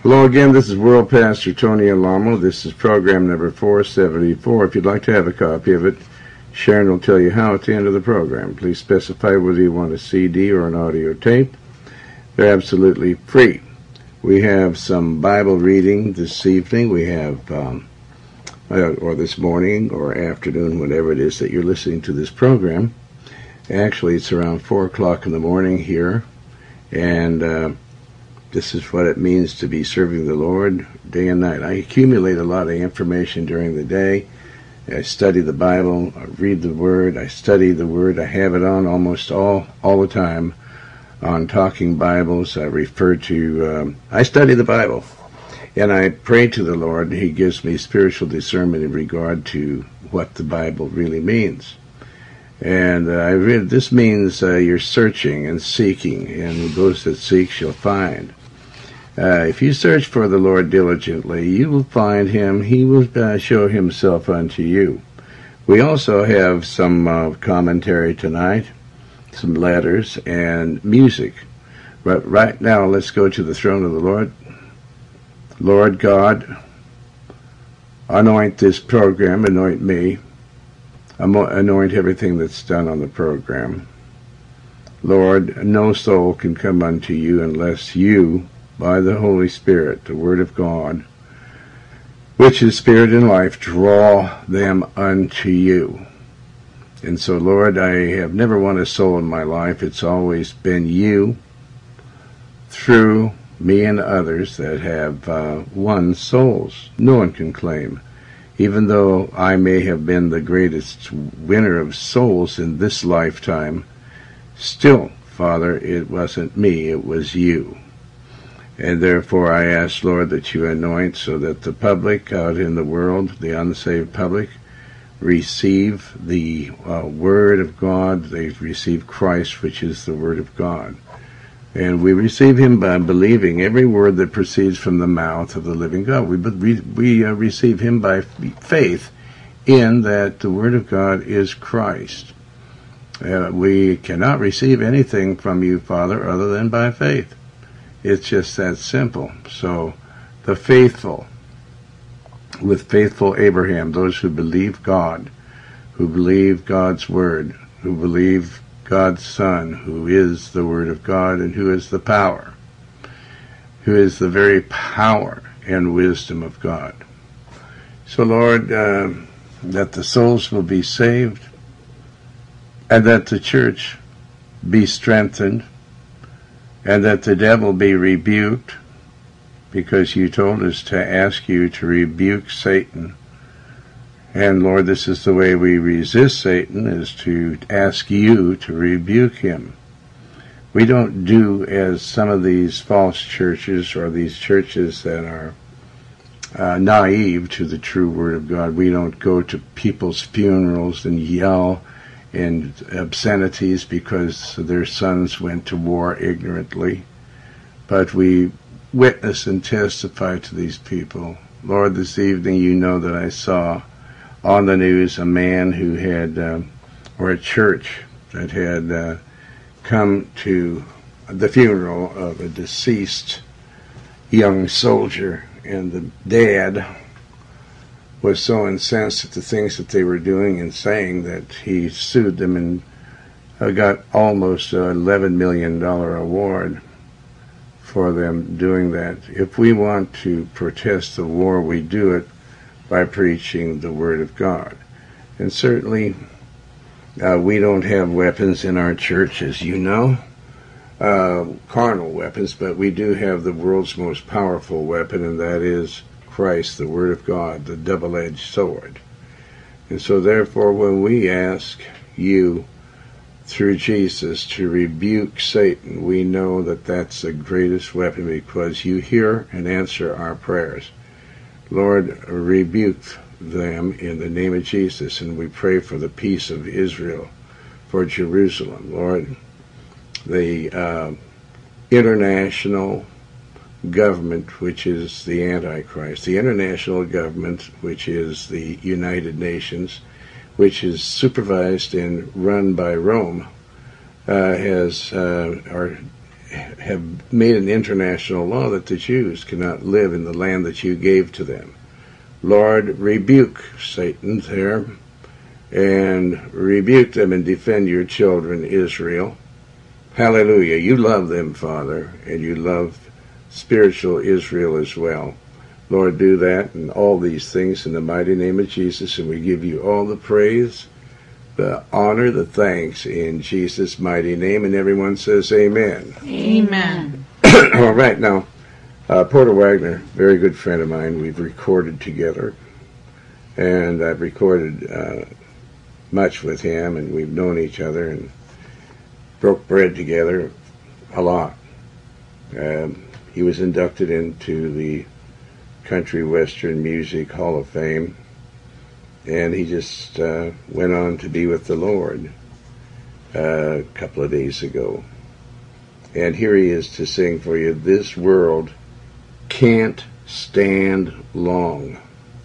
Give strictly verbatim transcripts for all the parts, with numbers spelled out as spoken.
Hello again, this is World Pastor Tony Alamo. This is program number four seventy-four. If you'd like to have a copy of it, Sharon will tell you how at the end of the program. Please specify whether you want a C D or an audio tape. They're absolutely free. We have some Bible reading this evening. We have, um, or this morning or afternoon, whatever it is that you're listening to this program. Actually, it's around four o'clock in the morning here, and uh, this is what it means to be serving the Lord day and night. I accumulate a lot of information during the day. I study the Bible, I read the Word, I study the Word. I have it on almost all, all the time on Talking Bibles. I refer to, um, I study the Bible, and I pray to the Lord. He gives me spiritual discernment in regard to what the Bible really means. And uh, I read, this means uh, you're searching and seeking, and those that seek shall find. Uh, if you search for the Lord diligently, you will find him. He will uh, show himself unto you. We also have some uh, commentary tonight, some letters, and music. But right now, let's go to the throne of the Lord. Lord God, anoint this program, anoint me, anoint everything that's done on the program. Lord, no soul can come unto you unless you, by the Holy Spirit, the Word of God, which is Spirit and life, draw them unto you. And so, Lord, I have never won a soul in my life. It's always been you, through me and others, that have uh, won souls. No one can claim. Even though I may have been the greatest winner of souls in this lifetime, still, Father, it wasn't me, it was you. And therefore I ask, Lord, that you anoint so that the public out in the world, the unsaved public, receive the uh, Word of God. They receive Christ, which is the Word of God. And we receive him by believing every word that proceeds from the mouth of the living God. We, we, we uh, receive him by faith in that the Word of God is Christ. Uh, we cannot receive anything from you, Father, other than by faith. It's just that simple. So the faithful, with faithful Abraham, those who believe God, who believe God's Word, who believe God's Son, who is the Word of God and who is the power, who is the very power and wisdom of God. So, Lord, uh, that the souls will be saved and that the church be strengthened, and that the devil be rebuked, because you told us to ask you to rebuke Satan. And Lord, this is the way we resist Satan, is to ask you to rebuke him. We don't do as some of these false churches, or these churches that are uh, naive to the true Word of God. We don't go to people's funerals and yell and obscenities because their sons went to war ignorantly. But we witness and testify to these people. Lord, this evening you know that I saw on the news a man who had, uh, or a church that had uh, come to the funeral of a deceased young soldier, and the dad was so incensed at the things that they were doing and saying that he sued them and uh, got almost an eleven million dollars award for them doing that. If we want to protest the war, we do it by preaching the Word of God. And certainly uh, we don't have weapons in our church, as you know, uh, carnal weapons, but we do have the world's most powerful weapon, and that is Christ, the Word of God, the double-edged sword. And so therefore, when we ask you through Jesus to rebuke Satan, we know that that's the greatest weapon, because you hear and answer our prayers. Lord, rebuke them in the name of Jesus, and we pray for the peace of Israel, for Jerusalem. Lord, the uh, international government, which is the Antichrist, the international government, which is the United Nations, which is supervised and run by Rome, uh, has uh, are have made an international law that the Jews cannot live in the land that you gave to them. Lord, rebuke Satan there, and rebuke them and defend your children, Israel. Hallelujah. You love them, Father, and you love spiritual Israel as well. Lord, do that and all these things in the mighty name of Jesus, and we give you all the praise, the honor, the thanks in Jesus' mighty name, and everyone says amen. Amen. All right, now, uh, Porter Wagner, very good friend of mine, we've recorded together, and I've recorded uh, much with him, and we've known each other and broke bread together a lot. Um, he was inducted into the Country Western Music Hall of Fame, and he just uh, went on to be with the Lord uh, a couple of days ago. And here he is to sing for you, This World Can't Stand Long.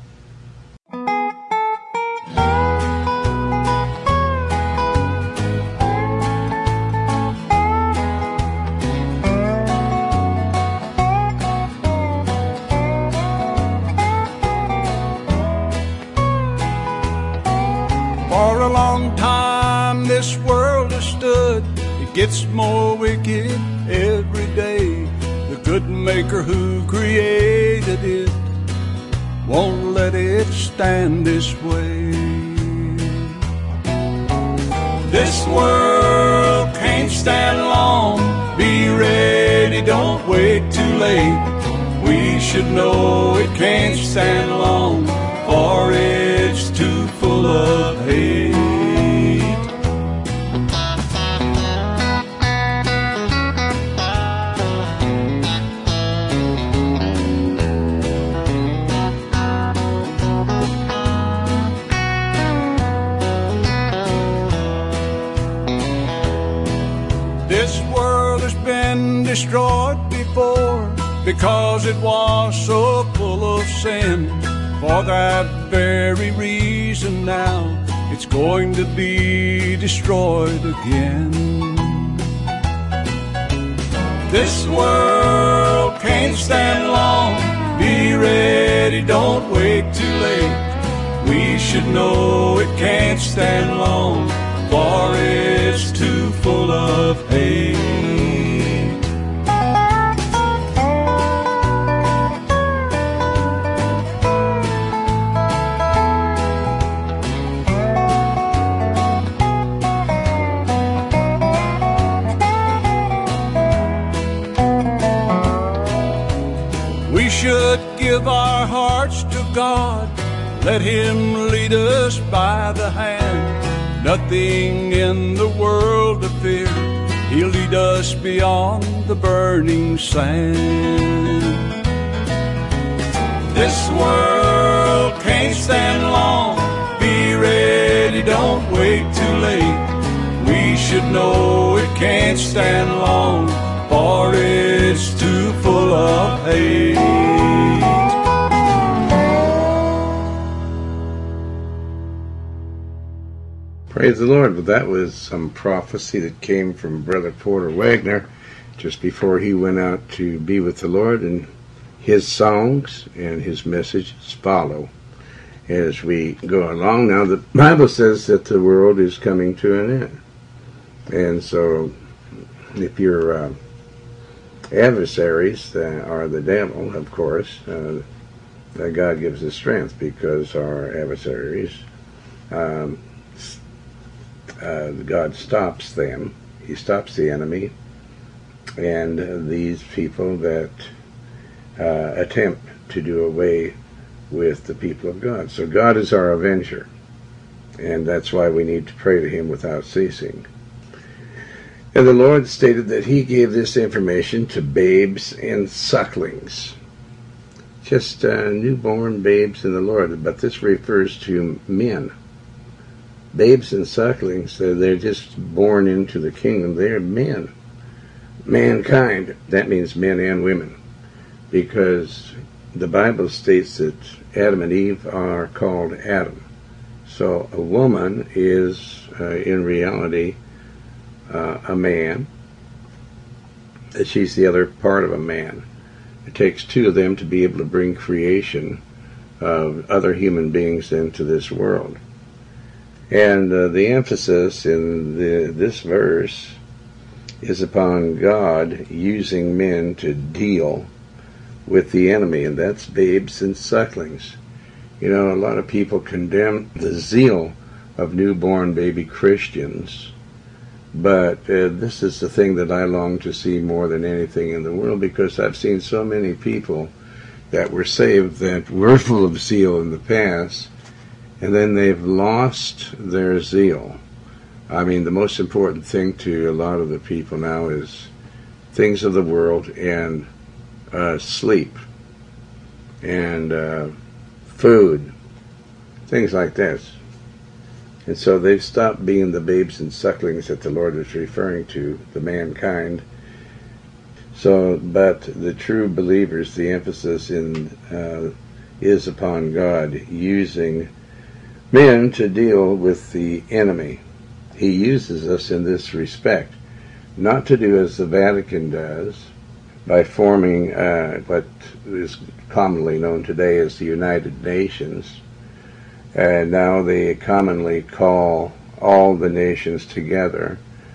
Gets more wicked every day. The good maker who created it won't let it stand this way. This world can't stand long. Be ready, don't wait too late. We should know it can't stand long, for it's too full of hate. Destroyed before because it was so full of sin. For that very reason now it's going to be destroyed again. This world can't stand long. Be ready, don't wait too late. We should know it can't stand long, for it's too full of hate. Give our hearts to God, let Him lead us by the hand. Nothing in the world to fear, He'll lead us beyond the burning sand. This world can't stand long. Be ready, don't wait too late. We should know it can't stand long, for it's too full of hate. Praise the Lord. But that was some prophecy that came from Brother Porter Wagner just before he went out to be with the Lord, and his songs and his messages follow as we go along. Now, the Bible says that the world is coming to an end. And so if your uh, adversaries uh, are the devil, of course, uh, God gives us strength, because our adversaries, um, Uh, God stops them. He stops the enemy and uh, these people that uh, attempt to do away with the people of God. So God is our avenger, and that's why we need to pray to Him without ceasing. And the Lord stated that He gave this information to babes and sucklings, just uh, newborn babes in the Lord, but this refers to men. Babes and sucklings, they're just born into the kingdom. They're men. Mankind, that means men and women, because the Bible states that Adam and Eve are called Adam. So a woman is, uh, in reality, uh, a man, that she's the other part of a man. It takes two of them to be able to bring creation of other human beings into this world. And uh, the emphasis in the, this verse is upon God using men to deal with the enemy, and that's babes and sucklings. You know, a lot of people condemn the zeal of newborn baby Christians, but uh, this is the thing that I long to see more than anything in the world, because I've seen so many people that were saved that were full of zeal in the past, and then they've lost their zeal. I mean, the most important thing to a lot of the people now is things of the world and uh, sleep and uh, food, things like this. And so they've stopped being the babes and sucklings that the Lord is referring to, the mankind. So, but the true believers, the emphasis in uh, is upon God using men to deal with the enemy. He uses us in this respect, not to do as the Vatican does, by forming uh, what is commonly known today as the United Nations. And now they commonly call all the nations together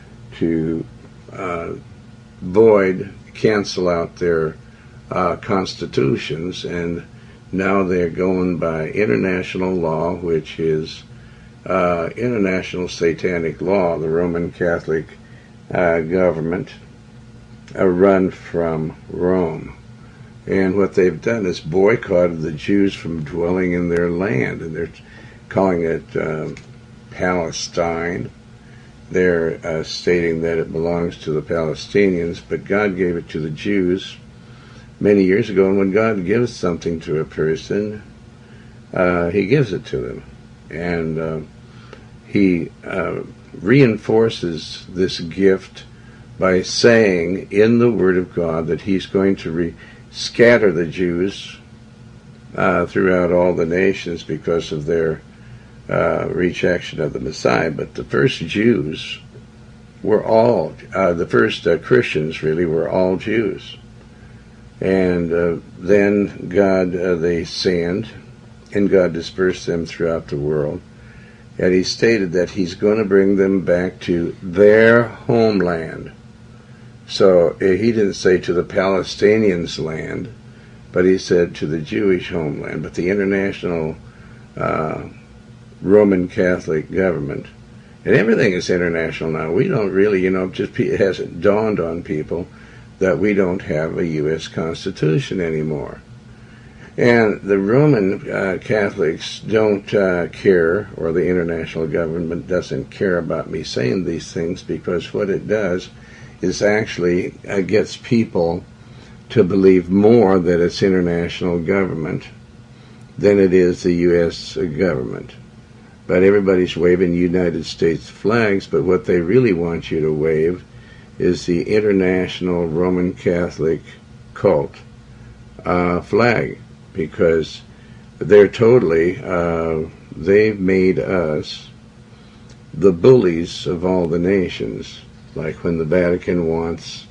to uh, void, cancel out their uh, constitutions, and now they're going by international law, which is uh, international satanic law, the Roman Catholic uh, government, uh, run from Rome. And what they've done is boycotted the Jews from dwelling in their land, and they're calling it uh, Palestine. They're uh, stating that it belongs to the Palestinians, but God gave it to the Jews many years ago, and when God gives something to a person, uh, He gives it to them. And uh, He uh, reinforces this gift by saying in the Word of God that He's going to re- scatter the Jews uh, throughout all the nations because of their uh, rejection of the Messiah. But the first Jews were all, uh, the first uh, Christians really were all Jews. And uh, then God, uh, they sinned, and God dispersed them throughout the world. And He stated that He's going to bring them back to their homeland. So uh, He didn't say to the Palestinians' land, but He said to the Jewish homeland. But the international uh, Roman Catholic government, and everything is international now. We don't really, you know, just it hasn't dawned on people that we don't have a U S Constitution anymore. And the Roman uh, Catholics don't uh, care, or the international government doesn't care about me saying these things, because what it does is actually uh, gets people to believe more that it's international government than it is the U S government. But everybody's waving United States flags, but what they really want you to wave is the International Roman Catholic Cult uh, flag, because they're totally, uh, they've made us the bullies of all the nations. Like when the Vatican wants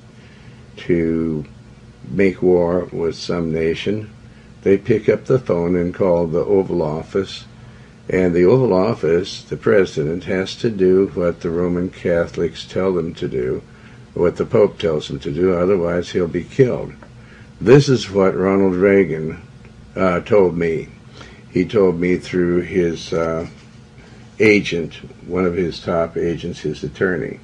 to make war with some nation, they pick up the phone and call the Oval Office, and the Oval Office, the president, has to do what the Roman Catholics tell them to do, what the Pope tells him to do, otherwise he'll be killed. This is what Ronald Reagan uh, told me. He told me through his uh, agent, one of his top agents, his attorney.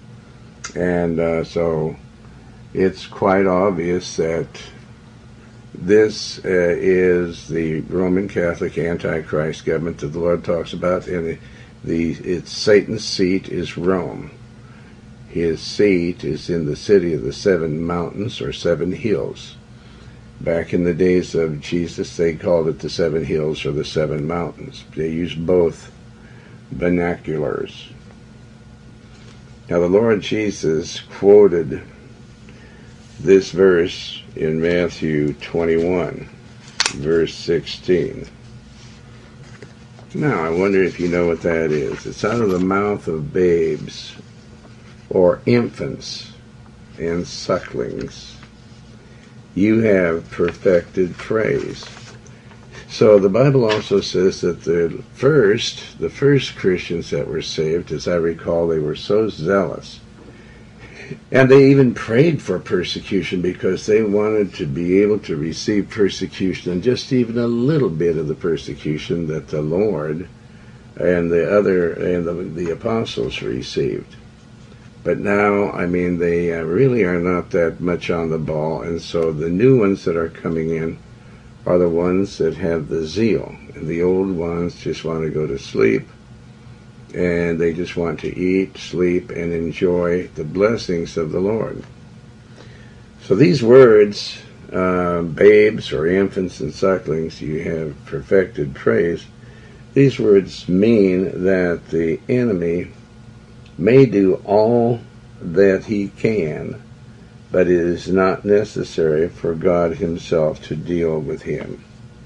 And uh, so it's quite obvious that this uh, is the Roman Catholic Antichrist government that the Lord talks about, and the, the its Satan's seat is Rome. His seat is in the city of the seven mountains, or seven hills. Back in the days of Jesus, they called it the seven hills or the seven mountains. They used both vernaculars. Now the Lord Jesus quoted this verse in Matthew twenty-one, verse sixteen. Now I wonder if you know what that is. It's out of the mouth of babes or infants and sucklings, you have perfected praise. So the Bible also says that the first, the first Christians that were saved, as I recall, they were so zealous. And they even prayed for persecution because they wanted to be able to receive persecution, and just even a little bit of the persecution that the Lord and the other and the, the apostles received. But now, I mean, they uh, really are not that much on the ball, and so the new ones that are coming in are the ones that have the zeal, and the old ones just want to go to sleep, and they just want to eat, sleep, and enjoy the blessings of the Lord. So these words, uh, babes or infants and sucklings, you have perfected praise, these words mean that the enemy may do all that he can, but it is not necessary for God himself to deal with him.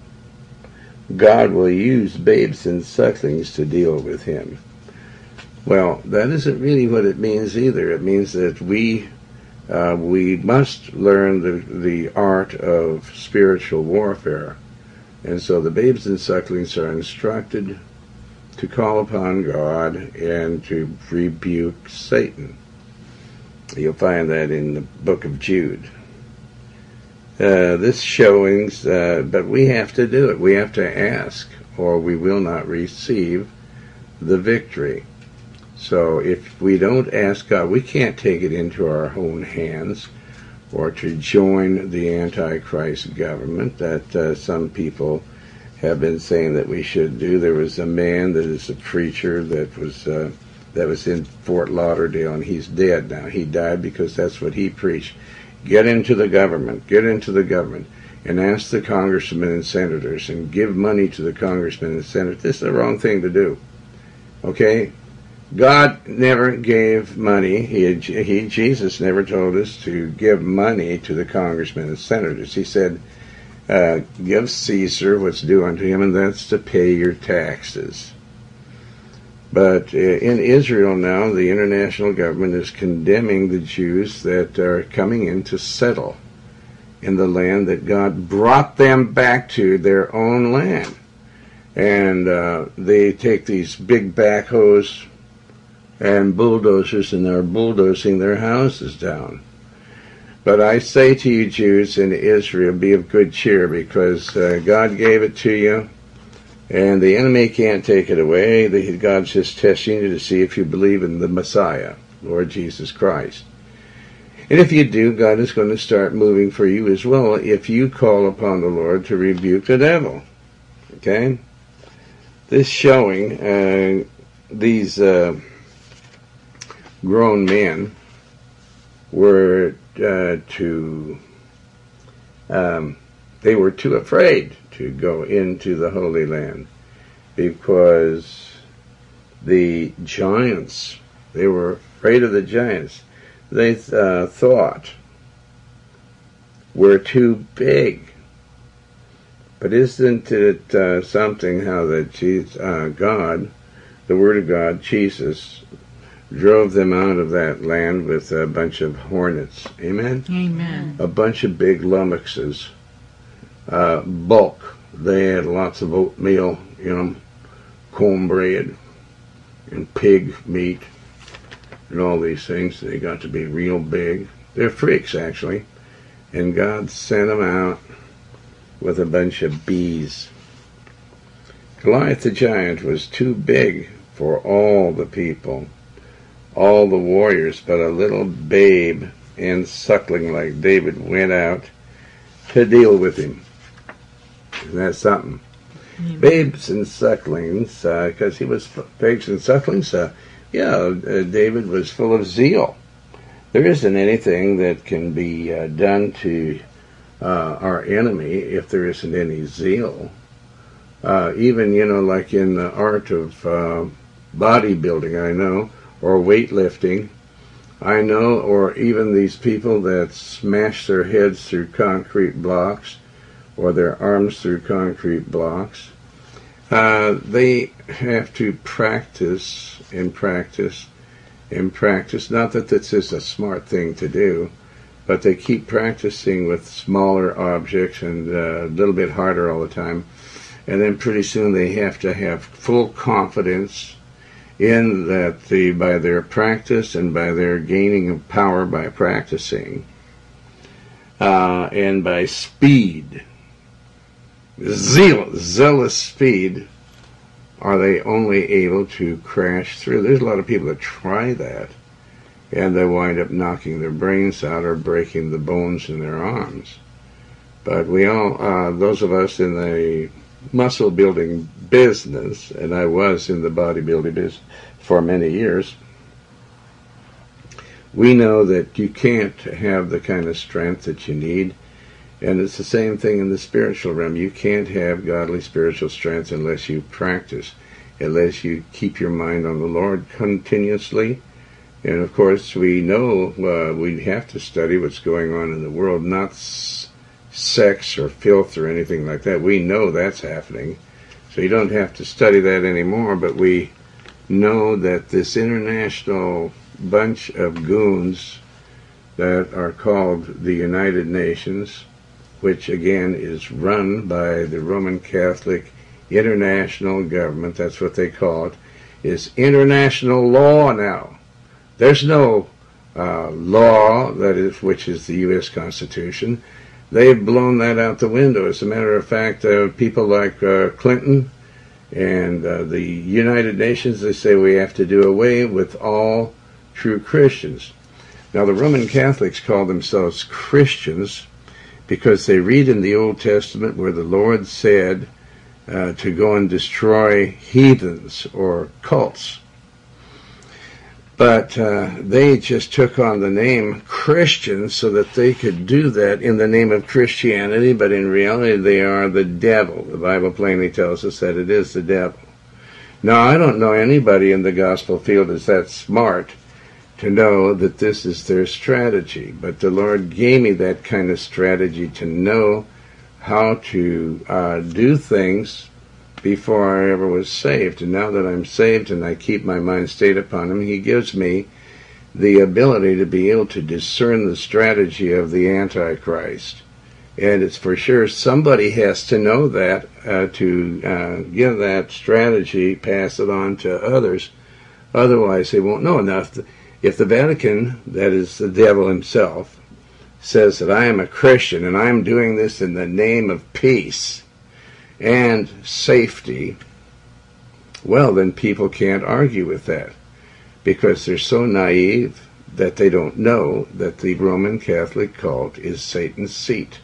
God will use babes and sucklings to deal with him. Well, that isn't really what it means either. It means that we uh, we must learn the, the art of spiritual warfare. And so the babes and sucklings are instructed to call upon God and to rebuke Satan. You'll find that in the book of Jude. Uh, this showings, uh, but we have to do it. We have to ask, or we will not receive the victory. So if we don't ask God, we can't take it into our own hands or to join the Antichrist government that uh, some people have been saying that we should do. There was a man that is a preacher that was uh, that was in Fort Lauderdale, and he's dead now. He died because that's what he preached. Get into the government, get into the government, and ask the congressmen and senators, and give money to the congressmen and senators. This is the wrong thing to do. Okay? God never gave money. He, he, Jesus never told us to give money to the congressmen and senators. He said, uh, give Caesar what's due unto him, and that's to pay your taxes. But uh, in Israel now, the international government is condemning the Jews that are coming in to settle in the land that God brought them back to, their own land. And uh, they take these big backhoes and bulldozers, and they're bulldozing their houses down. But I say to you, Jews in Israel, be of good cheer, because uh, God gave it to you, and the enemy can't take it away. The, God's just testing you to see if you believe in the Messiah, Lord Jesus Christ. And if you do, God is going to start moving for you as well if you call upon the Lord to rebuke the devil. Okay? This showing, uh, these uh, grown men were uh, too, um, they were too afraid to go into the Holy Land because the giants, they were afraid of the giants, they uh, thought were too big. But isn't it uh, something how that Jesus, uh, God, the Word of God, Jesus, drove them out of that land with a bunch of hornets. Amen? Amen. A bunch of big lummoxes. Uh, bulk. They had lots of oatmeal, you know, cornbread, and pig meat, and all these things. They got to be real big. They're freaks, actually. And God sent them out with a bunch of bees. Goliath the giant was too big for all the people, all the warriors, but a little babe and suckling like David went out to deal with him. Isn't that something? Mm-hmm. Babes and sucklings, because uh, he was babes and sucklings, uh, yeah, uh, David was full of zeal. There isn't anything that can be uh, done to uh, our enemy if there isn't any zeal. Uh, even, you know, like in the art of uh, bodybuilding, I know, or weightlifting, I know, or even these people that smash their heads through concrete blocks or their arms through concrete blocks, uh, they have to practice and practice and practice. Not that this is a smart thing to do, but they keep practicing with smaller objects and uh, a little bit harder all the time. And then pretty soon they have to have full confidence in that the, by their practice and by their gaining of power by practicing, uh, and by speed, zeal, zealous speed, are they only able to crash through. There's a lot of people that try that, and they wind up knocking their brains out or breaking the bones in their arms. But we all, uh, those of us in the muscle building business, and I was in the bodybuilding business for many years, we know that you can't have the kind of strength that you need. And it's the same thing in the spiritual realm. You can't have godly spiritual strength unless you practice, unless you keep your mind on the Lord continuously. And of course, we know uh, we have to study what's going on in the world, not s- sex or filth or anything like that. We know that's happening. So you don't have to study that anymore, but we know that this international bunch of goons that are called the United Nations, which again is run by the Roman Catholic international government, that's what they call it, is international law now. There's no uh, law, that is, which is the U S Constitution. They've blown that out the window. As a matter of fact, uh, people like uh, Clinton and uh, the United Nations, they say we have to do away with all true Christians. Now, the Roman Catholics call themselves Christians because they read in the Old Testament where the Lord said uh, to go and destroy heathens or cults. But uh, they just took on the name Christian so that they could do that in the name of Christianity, but in reality they are the devil. The Bible plainly tells us that it is the devil. Now, I don't know anybody in the gospel field is that smart to know that this is their strategy, but the Lord gave me that kind of strategy to know how to uh, do things before I ever was saved. And now that I'm saved and I keep my mind stayed upon Him, He gives me the ability to be able to discern the strategy of the Antichrist. And it's for sure somebody has to know that uh, to uh, give that strategy, pass it on to others. Otherwise, they won't know enough. If the Vatican, that is the devil himself, says that I am a Christian and I'm doing this in the name of peace and safety, well, then people can't argue with that because they're so naive that they don't know that the Roman Catholic cult is Satan's seat.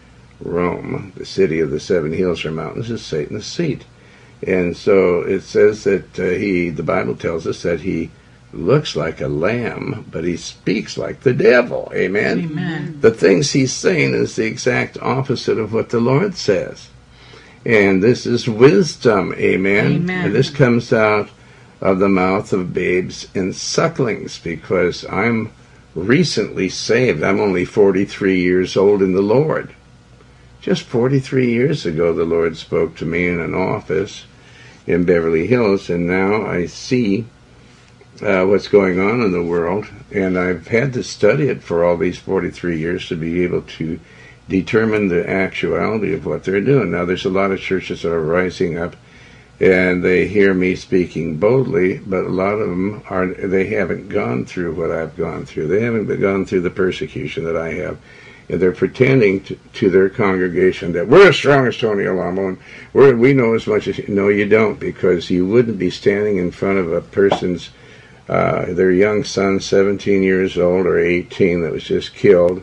Rome, the city of the seven hills or mountains, is Satan's seat. And so it says that uh, he, the Bible tells us that he looks like a lamb, but he speaks like the devil. Amen? Amen. The things he's saying is the exact opposite of what the Lord says. And this is wisdom. Amen? Amen. And this comes out of the mouth of babes and sucklings, because I'm recently saved. I'm only forty-three years old in the Lord. Just forty-three years ago, the Lord spoke to me in an office in Beverly Hills, and now I see Uh, what's going on in the world, and I've had to study it for all these forty-three years to be able to determine the actuality of what they're doing. Now, there's a lot of churches that are rising up, and they hear me speaking boldly, but a lot of them are, they haven't gone through what I've gone through. They haven't gone through the persecution that I have. And they're pretending to, to their congregation that we're as strong as Tony Alamo, and we're, we know as much as you. No, you don't, because you wouldn't be standing in front of a person's Uh, their young son, seventeen years old or eighteen, that was just killed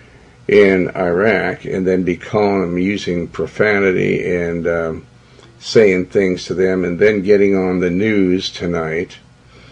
in Iraq, and then be calling them using profanity and um, saying things to them, and then getting on the news tonight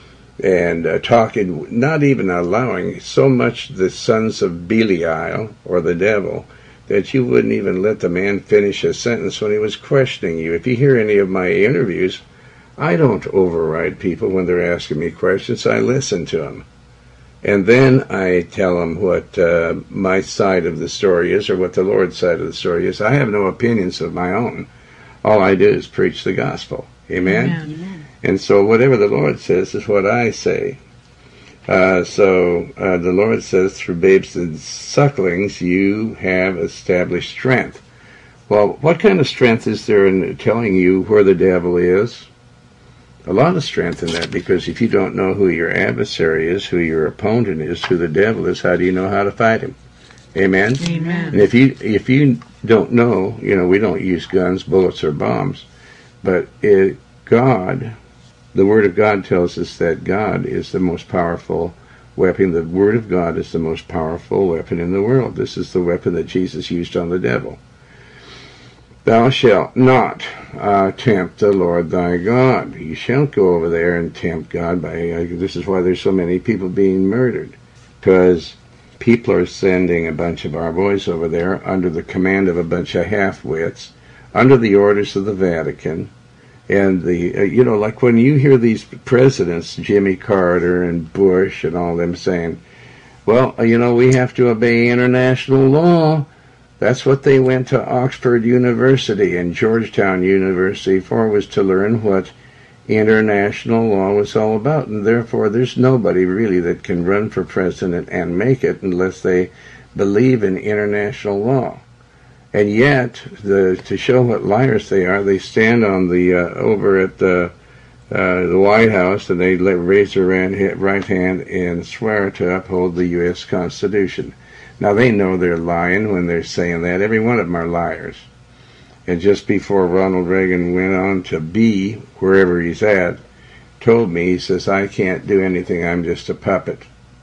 and uh, talking, not even allowing so much the sons of Belial, or the devil, that you wouldn't even let the man finish a sentence when he was questioning you. If you hear any of my interviews, I don't override people when they're asking me questions. I listen to them. And then I tell them what uh, my side of the story is, or what the Lord's side of the story is. I have no opinions of my own. All I do is preach the gospel. Amen? Amen. And so whatever the Lord says is what I say. Uh, so uh, the Lord says, through babes and sucklings, you have established strength. Well, what kind of strength is there in telling you where the devil is? A lot of strength in that, because if you don't know who your adversary is, who your opponent is, who the devil is, how do you know how to fight him? Amen? Amen. And if you if you don't know, you know, we don't use guns, bullets, or bombs, but it, God, the Word of God tells us that God is the most powerful weapon. The Word of God is the most powerful weapon in the world. This is the weapon that Jesus used on the devil. Thou shalt not uh, tempt the Lord thy God. You shan't go over there and tempt God. By uh, this is why there's so many people being murdered, because people are sending a bunch of our boys over there under the command of a bunch of half-wits, under the orders of the Vatican. And the uh, you know, like when you hear these presidents, Jimmy Carter and Bush and all them saying, well, you know, we have to obey international law. That's what they went to Oxford University and Georgetown University for, was to learn what international law was all about. And therefore, there's nobody really that can run for president and make it unless they believe in international law. And yet, the, to show what liars they are, they stand on the uh, over at the uh, the White House and they let, raise their right hand and swear to uphold the U S Constitution. Now, they know they're lying when they're saying that. Every one of them are liars. And just before Ronald Reagan went on to be wherever he's at, told me, he says, I can't do anything. I'm just a puppet.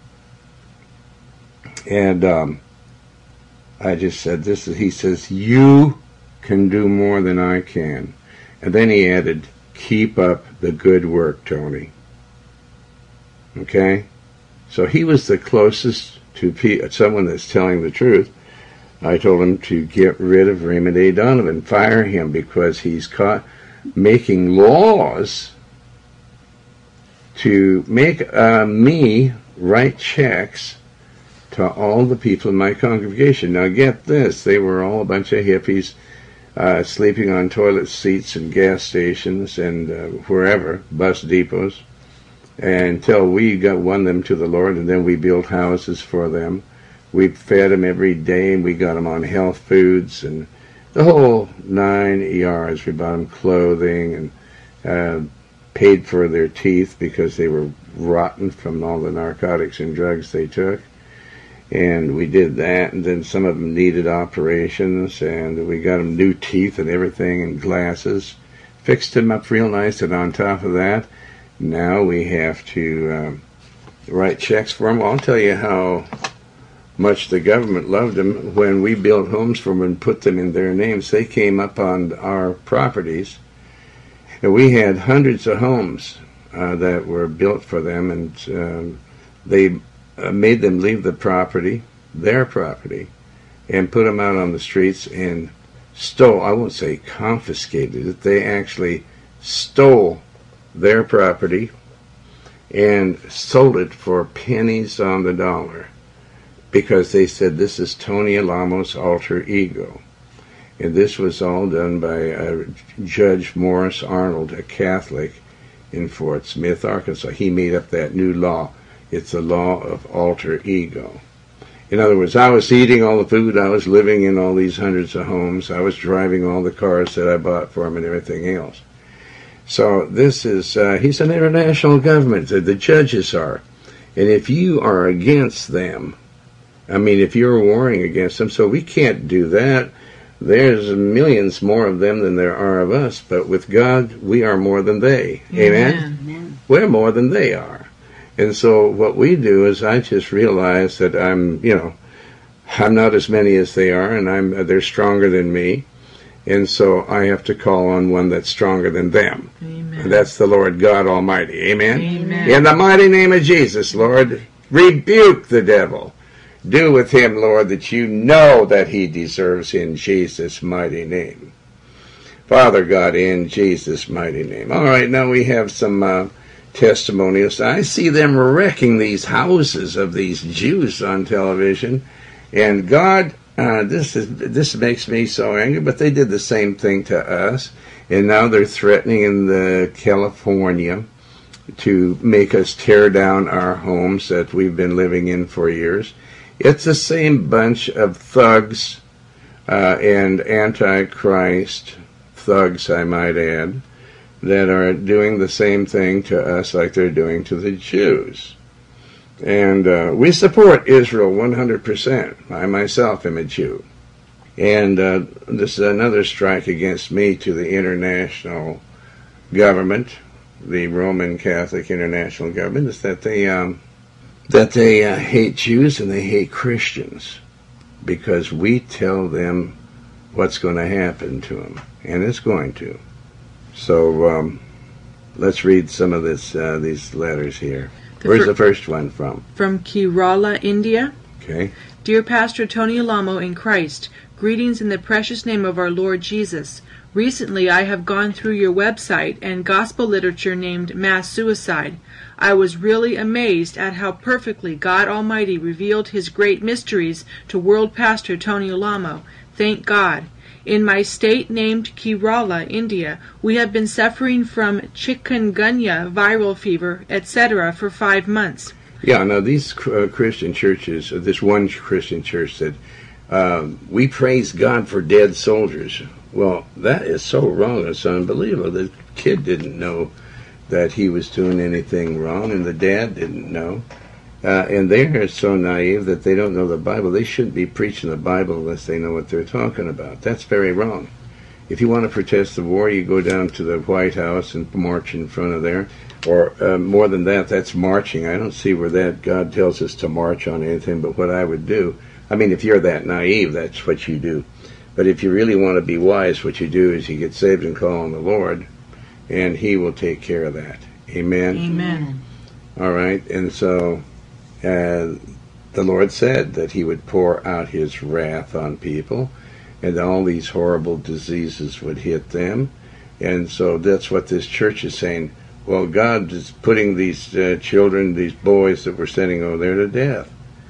And um, I just said, this is, he says, you can do more than I can. And then he added, keep up the good work, Tony. Okay? So he was the closest to pe- someone that's telling the truth. I told him to get rid of Raymond A. Donovan, fire him, because he's caught making laws to make uh, me write checks to all the people in my congregation. Now get this, they were all a bunch of hippies uh, sleeping on toilet seats and gas stations and uh, wherever, bus depots, until we got won them to the Lord, and then we built houses for them. We fed them every day, and we got them on health foods and the whole nine yards. We bought them clothing and uh, paid for their teeth because they were rotten from all the narcotics and drugs they took. And we did that, and then some of them needed operations, and we got them new teeth and everything and glasses. Fixed them up real nice, and on top of that, now we have to um, write checks for them. Well, I'll tell you how much the government loved them. When we built homes for them and put them in their names, they came up on our properties. And we had hundreds of homes uh, that were built for them, and um, they uh, made them leave the property, their property, and put them out on the streets and stole, I won't say confiscated it, they actually stole their property and sold it for pennies on the dollar, because they said this is Tony Alamo's alter ego. And this was all done by uh, Judge Morris Arnold, a Catholic in Fort Smith, Arkansas. He made up that new law. It's the law of alter ego. In other words, I was eating all the food, I was living in all these hundreds of homes, I was driving all the cars that I bought for him and everything else. So this is, uh, he's an international government, the, the judges are. And if you are against them, I mean, if you're warring against them, so we can't do that. There's millions more of them than there are of us, but with God, we are more than they. Amen? Amen. Amen. We're more than they are. And so what we do is I just realize that I'm, you know, I'm not as many as they are, and I'm they're stronger than me. And so I have to call on one that's stronger than them. Amen. And that's the Lord God Almighty. Amen? Amen. In the mighty name of Jesus, Lord, rebuke the devil. Do with him, Lord, that you know that he deserves, in Jesus' mighty name. Father God, in Jesus' mighty name. All right, now we have some uh, testimonials. I see them wrecking these houses of these Jews on television. And God, uh, this is this makes me so angry, but they did the same thing to us. And now they're threatening in the California to make us tear down our homes that we've been living in for years. It's the same bunch of thugs uh, and antichrist thugs, I might add, that are doing the same thing to us like they're doing to the Jews. And uh, we support Israel one hundred percent. I myself am a Jew. And uh, this is another strike against me to the international government, the Roman Catholic international government, is that they um, that they uh, hate Jews and they hate Christians because we tell them what's going to happen to them, and it's going to. So um, let's read some of this uh, these letters here. The Where's fir- the first one from? From Kerala, India. Okay. Dear Pastor Tony Alamo in Christ, greetings in the precious name of our Lord Jesus. Recently I have gone through your website and gospel literature named Mass Suicide. I was really amazed at how perfectly God Almighty revealed His great mysteries to World Pastor Tony Alamo. Thank God. In my state named Kerala, India, we have been suffering from chikungunya, viral fever, et cetera for five months. Yeah, now these uh, Christian churches, uh, this one Christian church said, uh, we praise God for dead soldiers. Well, that is so wrong. It's unbelievable. The kid didn't know that he was doing anything wrong, and the dad didn't know. Uh, and they're so naive that they don't know the Bible. They shouldn't be preaching the Bible unless they know what they're talking about. That's very wrong. If you want to protest the war, you go down to the White House and march in front of there. Or uh, more than that, that's marching. I don't see where that God tells us to march on anything but what I would do. I mean, if you're that naive, that's what you do. But if you really want to be wise, what you do is you get saved and call on the Lord, and He will take care of that. Amen? Amen. All right, and so uh, the Lord said that He would pour out His wrath on people, and all these horrible diseases would hit them. And so that's what this church is saying. Well, God is putting these uh, children, these boys that we're sending over there to death.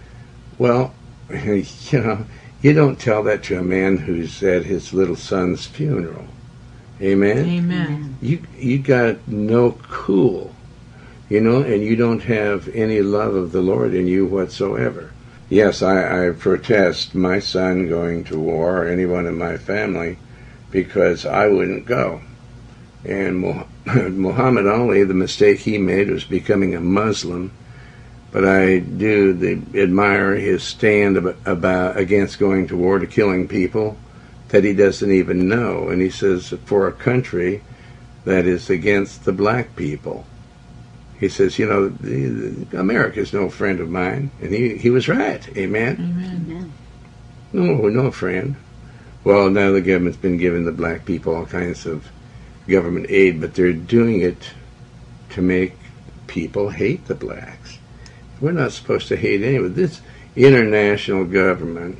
Well, you know, you don't tell that to a man who's at his little son's funeral. Amen? Amen. You you got no cool, you know, and you don't have any love of the Lord in you whatsoever. Yes, I, I protest my son going to war or anyone in my family because I wouldn't go. And Muhammad Ali, the mistake he made was becoming a Muslim. But I do the, admire his stand about, about against going to war, to killing people that he doesn't even know. And he says, for a country that is against the black people. He says, you know, the, the, America's no friend of mine. And he, he was right. Amen? Amen. No, no friend. Well, now the government's been giving the black people all kinds of government aid, but they're doing it to make people hate the blacks. We're not supposed to hate anyone. This international government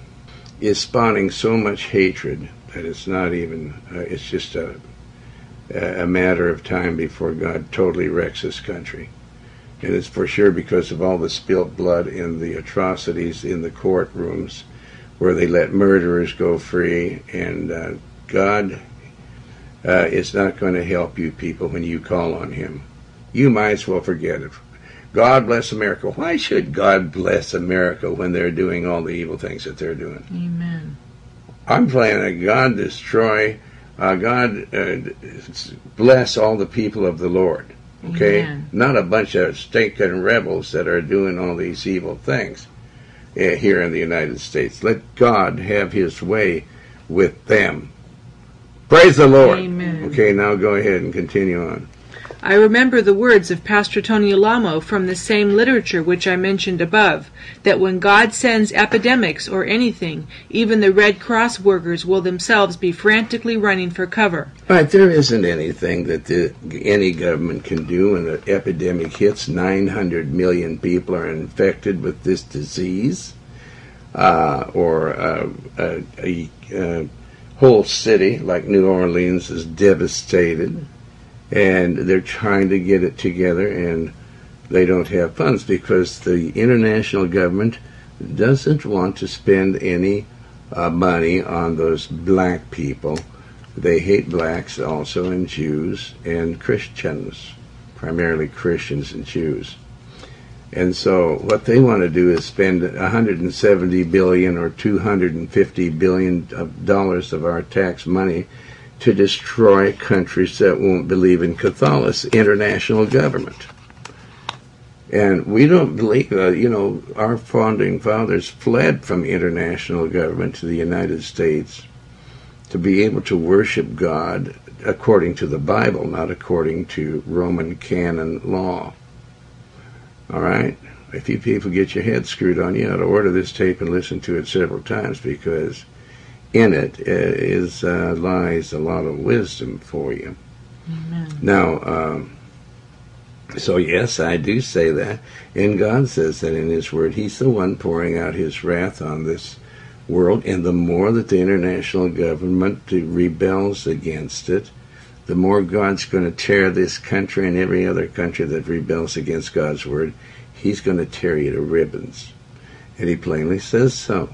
is spawning so much hatred that it's not even, uh, it's just a, a matter of time before God totally wrecks this country. And it's for sure because of all the spilt blood and the atrocities in the courtrooms where they let murderers go free. And uh, God uh, is not going to help you people when you call on Him. You might as well forget it. God bless America. Why should God bless America when they're doing all the evil things that they're doing? Amen. I'm praying that God destroy, uh, God uh, bless all the people of the Lord. Okay? Amen. Not a bunch of stinking rebels that are doing all these evil things uh, here in the United States. Let God have His way with them. Praise the Lord. Amen. Okay, now go ahead and continue on. I remember the words of Pastor Tony Alamo from the same literature which I mentioned above, that when God sends epidemics or anything, even the Red Cross workers will themselves be frantically running for cover. Right, there isn't anything that the, any government can do when an epidemic hits. nine hundred million people are infected with this disease, uh, or uh, a, a, a whole city like New Orleans is devastated. And they're trying to get it together, and they don't have funds because the international government doesn't want to spend any uh, money on those black people. They hate blacks also, and Jews and Christians. primarily Christians and Jews. And so what they want to do is spend one hundred seventy billion dollars or two hundred fifty billion dollars of our tax money to destroy countries that won't believe in Catholic international government. And we don't believe, uh, you know, our founding fathers fled from international government to the United States to be able to worship God according to the Bible, not according to Roman canon law. All right? If you people get your head screwed on, you ought to order this tape and listen to it several times, because in it is uh, lies a lot of wisdom for you. Amen. Now, um, so yes, I do say that, and God says that in His Word. He's the one pouring out His wrath on this world, and the more that the international government rebels against it, the more God's going to tear this country and every other country that rebels against God's Word. He's going to tear you to ribbons. And He plainly says so.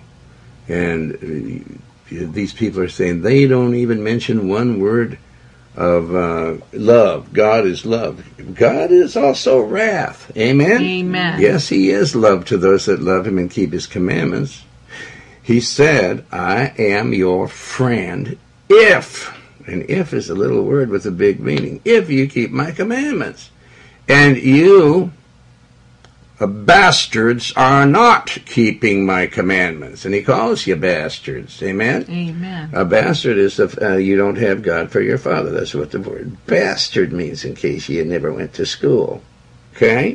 And these people are saying they don't even mention one word of uh, love. God is love. God is also wrath. Amen? Amen. Yes, He is love to those that love Him and keep His commandments. He said, I am your friend if, and if is a little word with a big meaning, if you keep my commandments. And you, bastards, are not keeping my commandments. And He calls you bastards. Amen? Amen. A bastard is if uh, you don't have God for your father. That's what the word bastard means, in case you never went to school. Okay?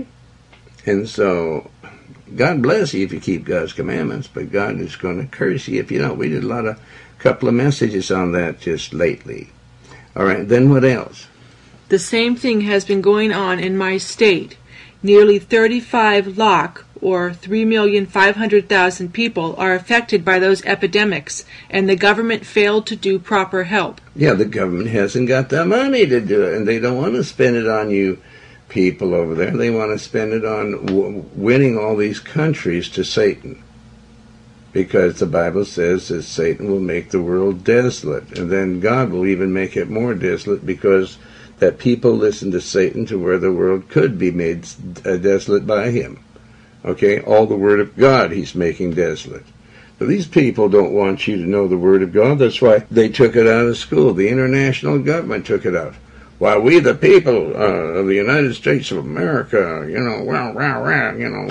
And so, God bless you if you keep God's commandments, but God is going to curse you if you don't. We did a lot of, couple of messages on that just lately. All right, then what else? The same thing has been going on in my state. Nearly thirty-five lakh, or three million five hundred thousand people, are affected by those epidemics, and the government failed to do proper help. Yeah, the government hasn't got the money to do it, and they don't want to spend it on you people over there. They want to spend it on w- winning all these countries to Satan, because the Bible says that Satan will make the world desolate, and then God will even make it more desolate, because that people listen to Satan to where the world could be made uh, desolate by him. Okay, all the Word of God He's making desolate. But these people don't want you to know the Word of God. That's why they took it out of school. The international government took it out. Why, we the people uh, of the United States of America, you know, rah, rah, rah, you know.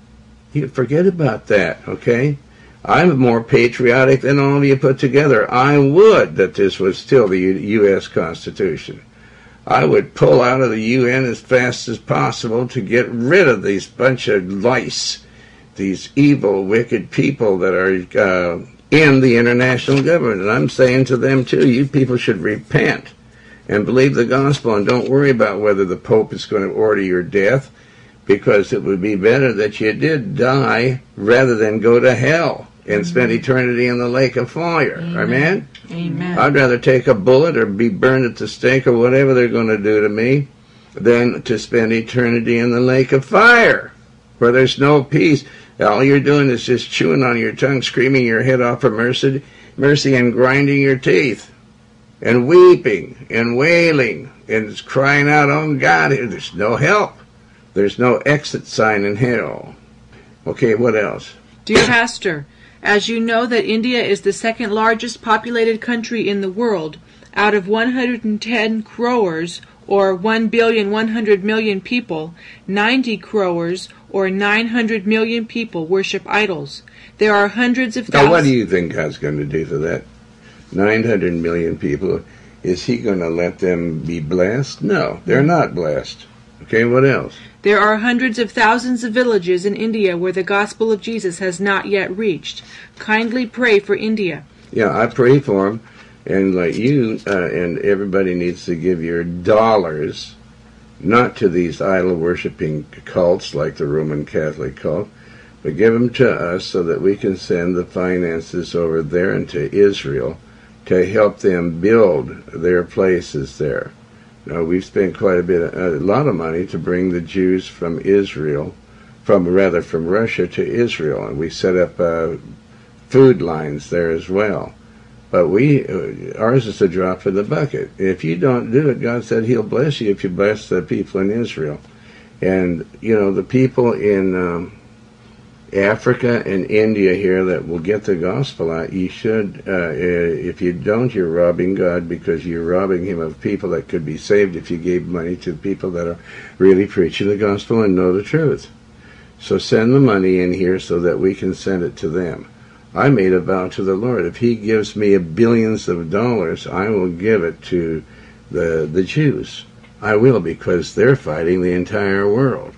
You forget about that, okay? I'm more patriotic than all of you put together. I would that this was still the U S Constitution. I would pull out of the U N as fast as possible to get rid of these bunch of lice, these evil, wicked people that are uh, in the international government. And I'm saying to them, too, you people should repent and believe the gospel, and don't worry about whether the Pope is going to order your death, because it would be better that you did die rather than go to hell and spend eternity in the lake of fire. Amen. Amen? Amen. I'd rather take a bullet or be burned at the stake or whatever they're going to do to me than to spend eternity in the lake of fire, where there's no peace. All you're doing is just chewing on your tongue, screaming your head off for mercy, mercy and grinding your teeth, and weeping and wailing and crying out, oh God, there's no help. There's no exit sign in hell. Okay, what else? Dear Pastor, as you know that India is the second largest populated country in the world, out of one hundred ten crores, or one billion one hundred million people, ninety crores, or nine hundred million people worship idols. There are hundreds of thousands... Now, what do you think God's going to do to that? nine hundred million people, is He going to let them be blessed? No, they're not blessed. Okay, what else? There are hundreds of thousands of villages in India where the gospel of Jesus has not yet reached. Kindly pray for India. Yeah, I pray for them, and like you uh, and everybody needs to give your dollars, not to these idol-worshipping cults like the Roman Catholic cult, but give them to us so that we can send the finances over there into Israel to help them build their places there. Now, we've spent quite a bit, a lot of money to bring the Jews from Israel, from rather from Russia to Israel, and we set up uh, food lines there as well. But we, uh, ours is a drop in the bucket. If you don't do it, God said He'll bless you if you bless the people in Israel. And, you know, the people in um, Africa and India here that will get the gospel out, you should, uh, if you don't, you're robbing God, because you're robbing Him of people that could be saved if you gave money to people that are really preaching the gospel and know the truth. So send the money in here so that we can send it to them. I made a vow to the Lord. If He gives me billions of dollars, I will give it to the the Jews. I will, because they're fighting the entire world.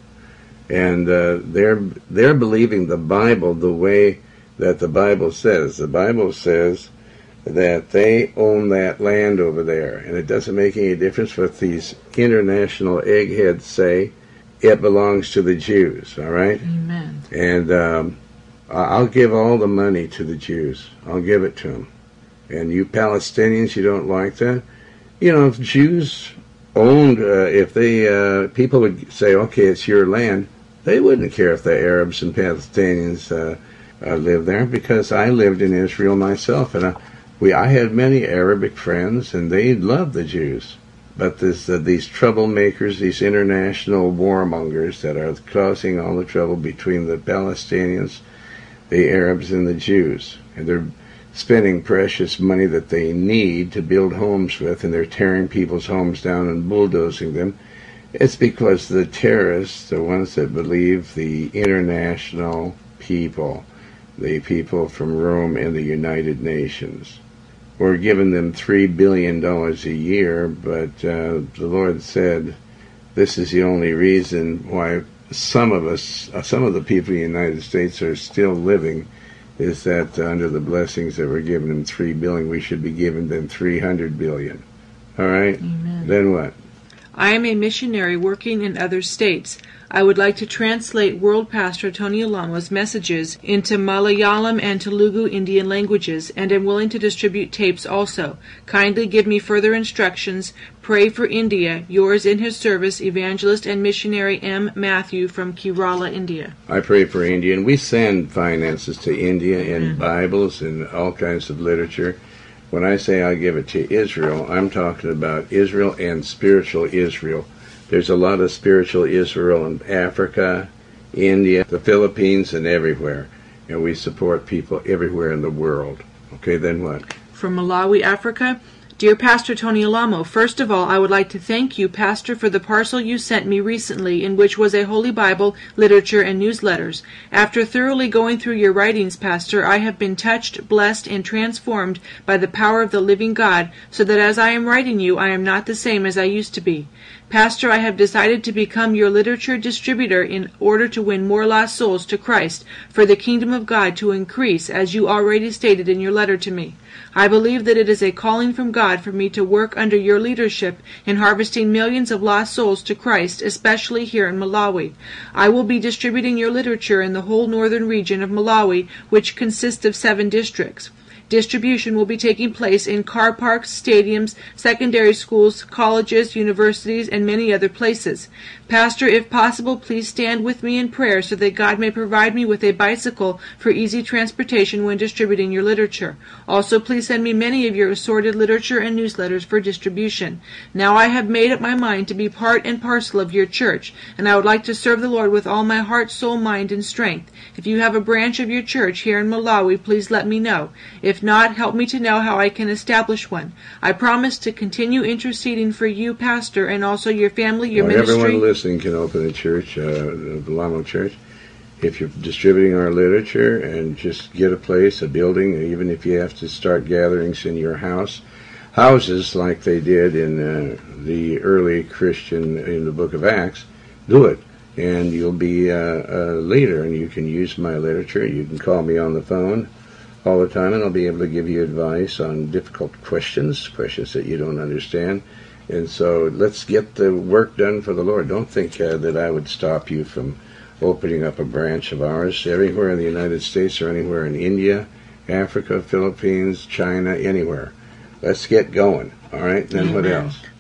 And uh, they're they're believing the Bible the way that the Bible says. The Bible says that they own that land over there. And it doesn't make any difference what these international eggheads say. It belongs to the Jews, all right? Amen. And um, I'll give all the money to the Jews. I'll give it to them. And you Palestinians, you don't like that? You know, if Jews owned, uh, if they, uh, people would say, okay, it's your land, they wouldn't care if the Arabs and Palestinians uh, uh, lived there, because I lived in Israel myself, and I, we, I had many Arabic friends, and they loved the Jews. But this, uh, these troublemakers, these international warmongers that are causing all the trouble between the Palestinians, the Arabs, and the Jews, and they're spending precious money that they need to build homes with, and they're tearing people's homes down and bulldozing them. It's because the terrorists, the ones that believe the international people, the people from Rome and the United Nations, we're giving them three billion dollars a year, but uh, the Lord said this is the only reason why some of us, uh, some of the people in the United States are still living, is that uh, under the blessings that we're giving them three billion dollars, we should be giving them three hundred billion dollars. All right? Amen. Then what? I am a missionary working in other states. I would like to translate World Pastor Tony Alamo's messages into Malayalam and Telugu Indian languages, and am willing to distribute tapes also. Kindly give me further instructions. Pray for India. Yours in His service, Evangelist and Missionary M. Matthew from Kerala, India. I pray for India, and we send finances to India and mm-hmm. Bibles and all kinds of literature. When I say I give it to Israel, I'm talking about Israel and spiritual Israel. There's a lot of spiritual Israel in Africa, India, the Philippines, and everywhere. And we support people everywhere in the world. Okay, then what? From Malawi, Africa. Dear Pastor Tony Alamo, first of all, I would like to thank you, Pastor, for the parcel you sent me recently, in which was a Holy Bible, literature, and newsletters. After thoroughly going through your writings, Pastor, I have been touched, blessed, and transformed by the power of the living God, so that as I am writing you, I am not the same as I used to be. Pastor, I have decided to become your literature distributor in order to win more lost souls to Christ, for the kingdom of God to increase, as you already stated in your letter to me. I believe that it is a calling from God for me to work under your leadership in harvesting millions of lost souls to Christ, especially here in Malawi. I will be distributing your literature in the whole northern region of Malawi, which consists of seven districts. Distribution will be taking place in car parks, stadiums, secondary schools, colleges, universities, and many other places. Pastor, if possible, please stand with me in prayer so that God may provide me with a bicycle for easy transportation when distributing your literature. Also, please send me many of your assorted literature and newsletters for distribution. Now I have made up my mind to be part and parcel of your church, and I would like to serve the Lord with all my heart, soul, mind, and strength. If you have a branch of your church here in Malawi, please let me know. If not, help me to know how I can establish one. I promise to continue interceding for you, Pastor, and also your family, your well, ministry. Everyone listening can open a church, uh, the Alamo Church. If you're distributing our literature, and just get a place, a building, even if you have to start gatherings in your house, houses like they did in uh, the early Christian, in the book of Acts, do it. And you'll be uh, a leader, and you can use my literature. You can call me on the phone all the time, and I'll be able to give you advice on difficult questions, questions that you don't understand. And so let's get the work done for the Lord. Don't think uh, that I would stop you from opening up a branch of ours everywhere in the United States or anywhere in India, Africa, Philippines, China, anywhere. Let's get going. All right? Then Amen. What else?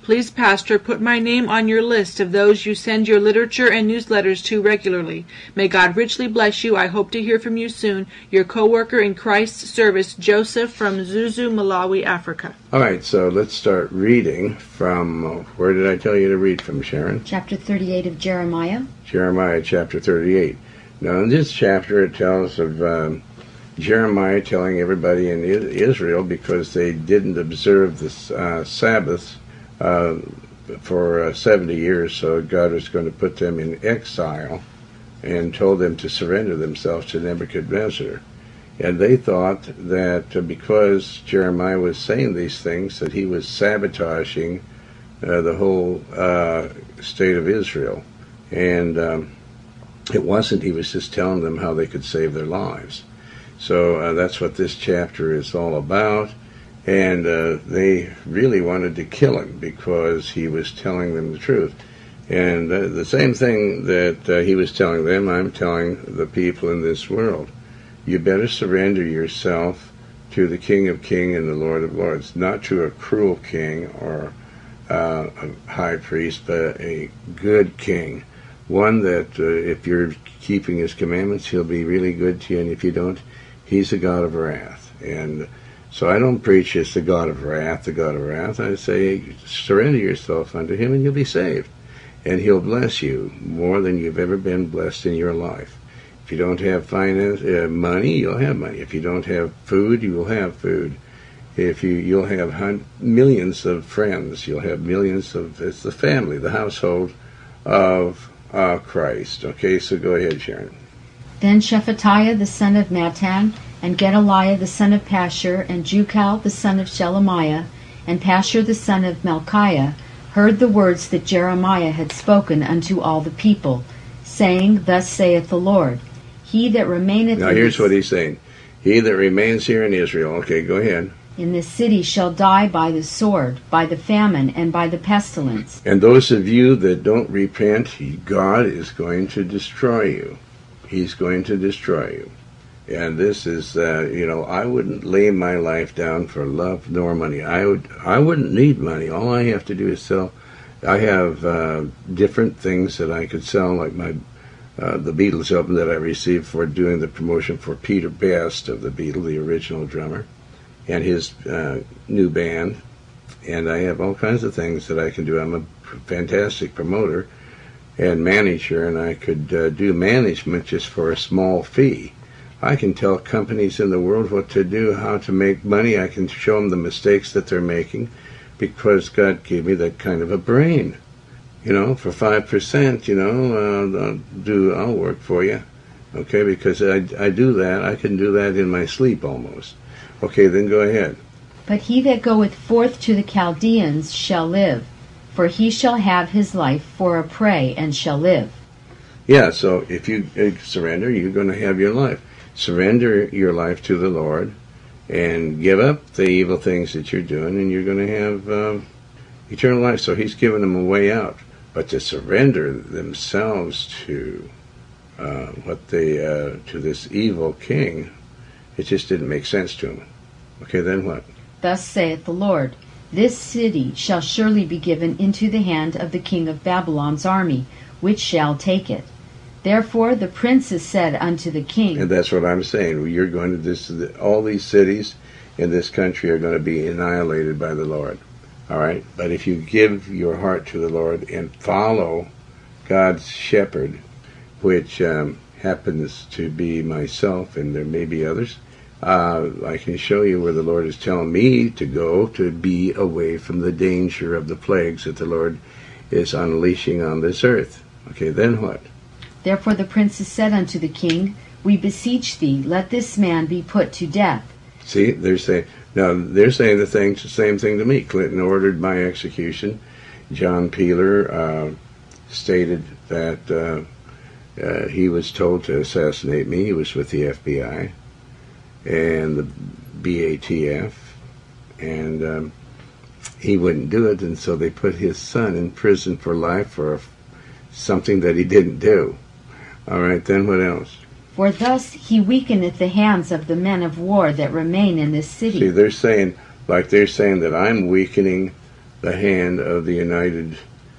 Please, Pastor, put my name on your list of those you send your literature and newsletters to regularly. May God richly bless you. I hope to hear from you soon. Your co-worker in Christ's service, Joseph from Zuzu, Malawi, Africa. All right, so let's start reading from, uh, where did I tell you to read from, Sharon? Chapter thirty-eight of Jeremiah. Jeremiah chapter thirty-eight. Now, in this chapter, it tells of um, Jeremiah telling everybody in Israel, because they didn't observe the uh, Sabbath uh, for uh, seventy years, so God was going to put them in exile, and told them to surrender themselves to Nebuchadnezzar. And they thought that uh, because Jeremiah was saying these things, that he was sabotaging uh, the whole uh, state of Israel. And um, it wasn't. He was just telling them how they could save their lives. So uh, that's what this chapter is all about. And uh, they really wanted to kill him because he was telling them the truth. And uh, the same thing that uh, he was telling them, I'm telling the people in this world. You better surrender yourself to the King of Kings and the Lord of Lords, not to a cruel king or uh, a high priest, but a good king. One that uh, if you're keeping his commandments, he'll be really good to you, and if you don't, he's a God of wrath. And so I don't preach it's the God of wrath, the God of wrath. I say surrender yourself unto him and you'll be saved. And he'll bless you more than you've ever been blessed in your life. If you don't have finance, uh, money, you'll have money. If you don't have food, you will have food. If you, you'll have hun- millions of friends. You'll have millions of, it's the family, the household of uh, Christ. Okay, so go ahead, Sharon. Then Shephatiah the son of Mattan, and Gedaliah the son of Pashur, and Jucal the son of Shelemiah, and Pashur the son of Malchiah, heard the words that Jeremiah had spoken unto all the people, saying, Thus saith the Lord, He that remaineth Now in here's this, what he's saying. He that remains here in Israel, okay, go ahead. in this city shall die by the sword, by the famine, and by the pestilence. And those of you that don't repent, he, God is going to destroy you. He's going to destroy you. And this is, uh, you know, I wouldn't lay my life down for love nor money. I would, I wouldn't need money. All I have to do is sell. I have uh, different things that I could sell, like my uh, the Beatles album that I received for doing the promotion for Peter Best of the Beatles, the original drummer, and his uh, new band. And I have all kinds of things that I can do. I'm a fantastic promoter and manager, and I could uh, do management just for a small fee. I can tell companies in the world what to do, how to make money. I can show them the mistakes that they're making because God gave me that kind of a brain. You know, for five percent, you know, uh, I'll, do, I'll work for you. Okay, because I, I do that. I can do that in my sleep almost. Okay, then go ahead. But he that goeth forth to the Chaldeans shall live, for he shall have his life for a prey, and shall live. Yeah, so if you uh, surrender, you're going to have your life. Surrender your life to the Lord and give up the evil things that you're doing, and you're going to have uh, eternal life. So he's given them a way out. But to surrender themselves to uh, what they uh, to this evil king, it just didn't make sense to him. Okay, then what? Thus saith the Lord, This city shall surely be given into the hand of the king of Babylon's army, which shall take it. Therefore the princes said unto the king, and that's what I'm saying. You're going to this. All these cities in this country are going to be annihilated by the Lord. All right, but if you give your heart to the Lord and follow God's shepherd, which um, happens to be myself, and there may be others, uh, I can show you where the Lord is telling me to go to be away from the danger of the plagues that the Lord is unleashing on this earth. Okay, then what? Therefore the princes said unto the king, We beseech thee, let this man be put to death. See, they're saying, now they're saying the, thing, the same thing to me. Clinton ordered my execution. John Peeler uh, stated that uh, uh, he was told to assassinate me. He was with the F B I and the B A T F, and um, he wouldn't do it, and so they put his son in prison for life for something that he didn't do. All right, then what else? For thus he weakeneth the hands of the men of war that remain in this city. See, they're saying, like they're saying that I'm weakening the hand of the United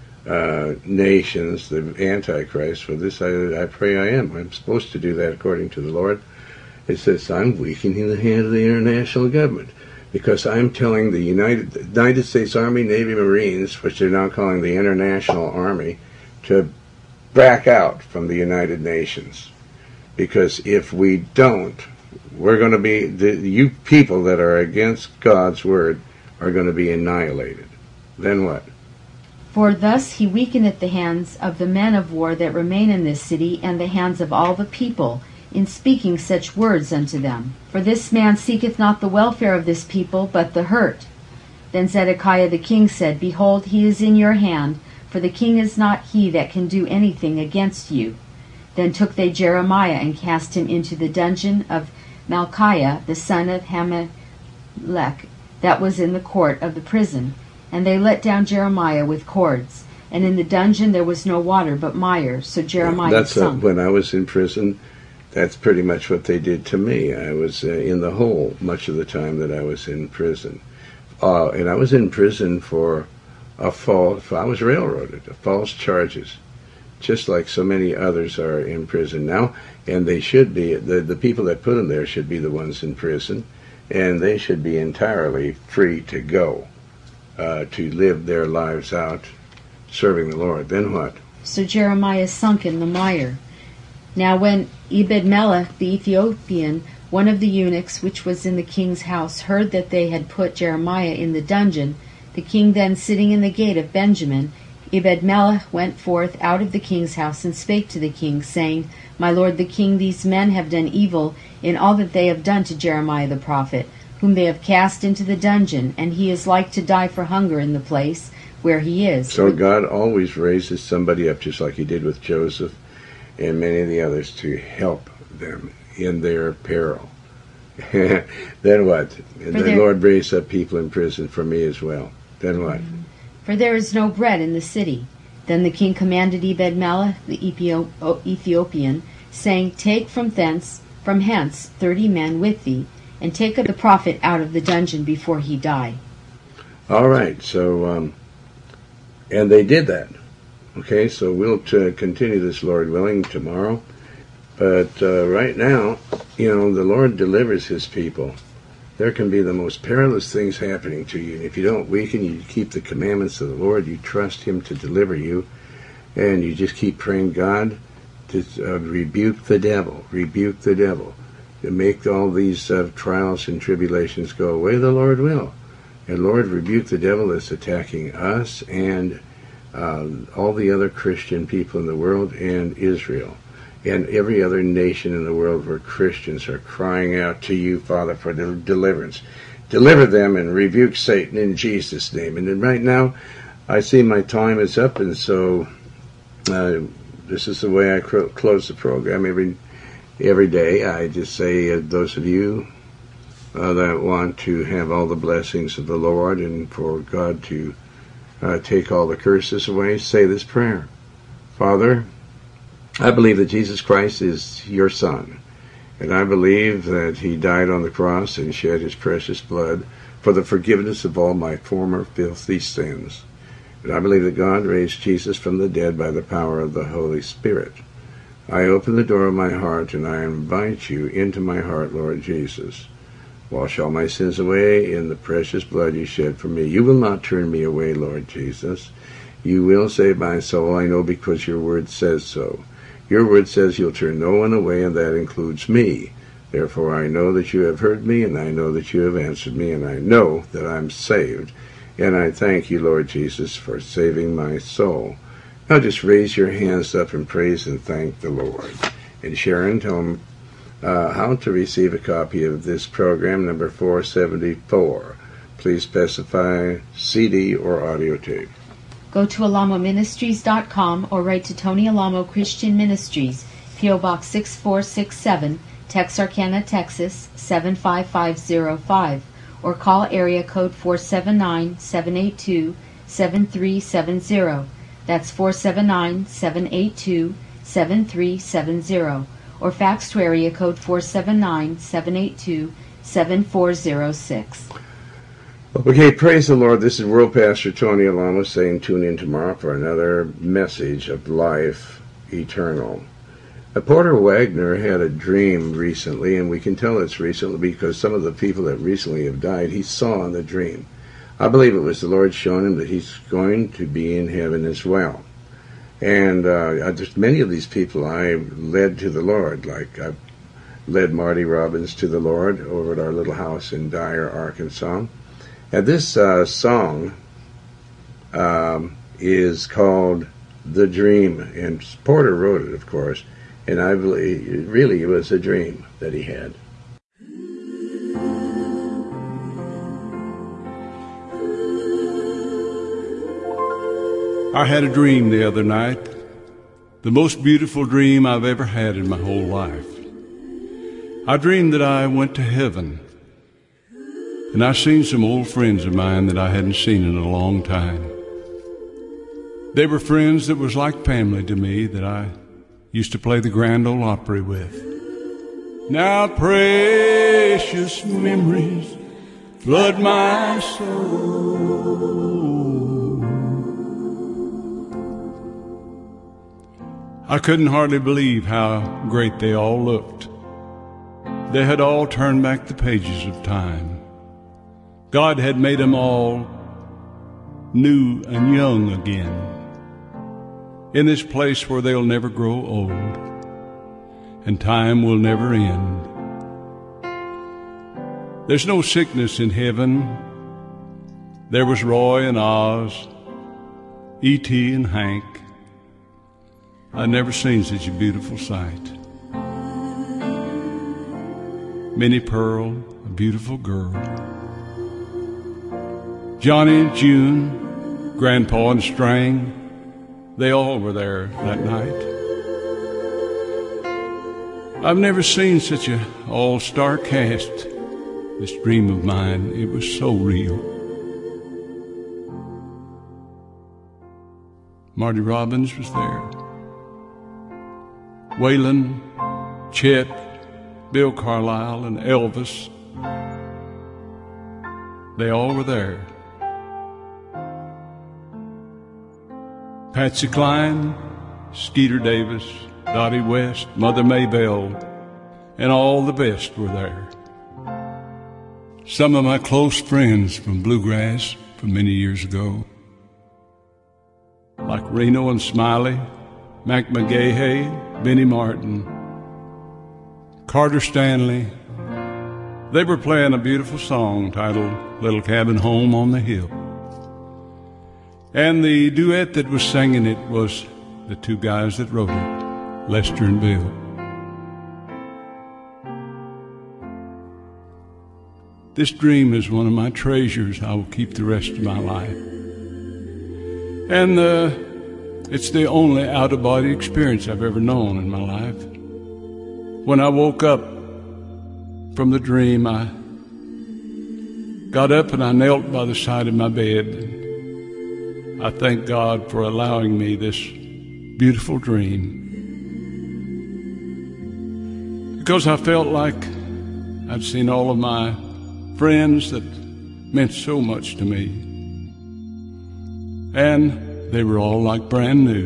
uh, Nations, the Antichrist. For this I, I pray I am. I'm supposed to do that according to the Lord. It says I'm weakening the hand of the international government because I'm telling the United, United States Army, Navy, Marines, which they're now calling the International Army, to back out from the United Nations. Because if we don't, we're going to be, the, you people that are against God's word are going to be annihilated. Then what? For thus he weakeneth the hands of the men of war that remain in this city, and the hands of all the people, in speaking such words unto them. For this man seeketh not the welfare of this people, but the hurt. Then Zedekiah the king said, Behold, he is in your hand, for the king is not he that can do anything against you. Then took they Jeremiah, and cast him into the dungeon of Malchiah, the son of Hamelech, that was in the court of the prison. And they let down Jeremiah with cords. And in the dungeon there was no water but mire, so Jeremiah That's sunk. A, when I was in prison, that's pretty much what they did to me. I was uh, in the hole much of the time that I was in prison. Uh, and I was in prison for a false, I was railroaded, false charges, just like so many others are in prison now. And they should be, the, the people that put them there should be the ones in prison, and they should be entirely free to go, uh, to live their lives out serving the Lord. Then what? So Jeremiah sunk in the mire. Now when Ebed-melech the Ethiopian, one of the eunuchs which was in the king's house, heard that they had put Jeremiah in the dungeon, the king then sitting in the gate of Benjamin, Ebed-melech went forth out of the king's house and spake to the king, saying, My lord the king, these men have done evil in all that they have done to Jeremiah the prophet, whom they have cast into the dungeon, and he is like to die for hunger in the place where he is. So God always raises somebody up, just like he did with Joseph and many of the others, to help them in their peril. Then what? And the their... Lord raised up people in prison for me as well. Then what? Mm-hmm. For there is no bread in the city. Then the king commanded Ebed-melech the Ethiopian, saying, Take from thence, from hence, thirty men with thee, and take up the prophet out of the dungeon before he die. All right, so, um, and they did that. Okay, so we'll t- continue this, Lord willing, tomorrow. But uh, right now, you know, the Lord delivers his people. There can be the most perilous things happening to you. And if you don't weaken, you keep the commandments of the Lord, you trust him to deliver you, and you just keep praying, God, to uh, rebuke the devil, rebuke the devil, to make all these uh, trials and tribulations go away, the Lord will. And Lord, rebuke the devil that's attacking us and uh, all the other Christian people in the world and Israel and every other nation in the world where Christians are crying out to you, Father, for del- deliverance. Deliver them and rebuke Satan in Jesus' name. And then right now, I see my time is up, and so uh, this is the way I cr- close the program every every day. I just say, uh, those of you uh, that want to have all the blessings of the Lord and for God to uh, take all the curses away, say this prayer. Father, I believe that Jesus Christ is your Son, and I believe that he died on the cross and shed his precious blood for the forgiveness of all my former filthy sins. And I believe that God raised Jesus from the dead by the power of the Holy Spirit. I open the door of my heart, and I invite you into my heart, Lord Jesus. Wash all my sins away in the precious blood you shed for me. You will not turn me away, Lord Jesus. You will save my soul, I know, because your word says so. Your word says you'll turn no one away, and that includes me. Therefore I know that you have heard me, and I know that you have answered me, and I know that I'm saved. And I thank you, Lord Jesus, for saving my soul. Now just raise your hands up and praise and thank the Lord. And Sharon, tell them uh, how to receive a copy of this program, number four seventy-four. Please specify C D or audio tape. Go to alamo ministries dot com or write to Tony Alamo Christian Ministries, P O Box six four six seven, Texarkana, Texas seven five five zero five, or call area code four seven nine, seven eight two, seven three seven zero. That's four seven nine, seven eight two, seven three seven zero, or fax to area code four seven nine, seven eight two, seven four zero six. Okay, praise the Lord. This is World Pastor Tony Alamo saying tune in tomorrow for another message of life eternal. Uh, Porter Wagner had a dream recently, and we can tell it's recently because some of the people that recently have died, he saw in the dream. I believe it was the Lord showing him that he's going to be in heaven as well. And uh, just many of these people I led to the Lord, like I led Marty Robbins to the Lord over at our little house in Dyer, Arkansas. And this uh, song um, is called The Dream, and Porter wrote it, of course, and I believe really it was a dream that he had. I had a dream the other night, the most beautiful dream I've ever had in my whole life. I dreamed that I went to heaven, and I seen some old friends of mine that I hadn't seen in a long time. They were friends that was like family to me that I used to play the Grand Ole Opry with. Now precious memories flood my soul. I couldn't hardly believe how great they all looked. They had all turned back the pages of time. God had made them all new and young again, in this place where they'll never grow old, and time will never end. There's no sickness in heaven. There was Roy and Oz, E T and Hank. I've never seen such a beautiful sight. Minnie Pearl, a beautiful girl. Johnny and June, Grandpa and Strang, they all were there that night. I've never seen such an all-star cast. This dream of mine, it was so real. Marty Robbins was there. Waylon, Chet, Bill Carlisle, and Elvis, they all were there. Patsy Cline, Skeeter Davis, Dottie West, Mother Maybelle, and all the best were there. Some of my close friends from Bluegrass from many years ago, like Reno and Smiley, Mac McGahey, Benny Martin, Carter Stanley. They were playing a beautiful song titled Little Cabin Home on the Hill. And the duet that was singing it was the two guys that wrote it, Lester and Bill. This dream is one of my treasures I will keep the rest of my life. And uh, it's the only out-of-body experience I've ever known in my life. When I woke up from the dream, I got up and I knelt by the side of my bed. I thank God for allowing me this beautiful dream, because I felt like I'd seen all of my friends that meant so much to me, and they were all like brand new.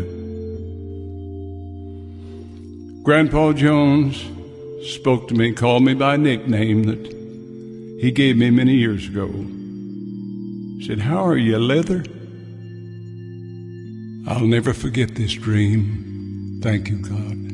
Grandpa Jones spoke to me, called me by a nickname that he gave me many years ago. He said, "How are you, Leather?" I'll never forget this dream. Thank you, God.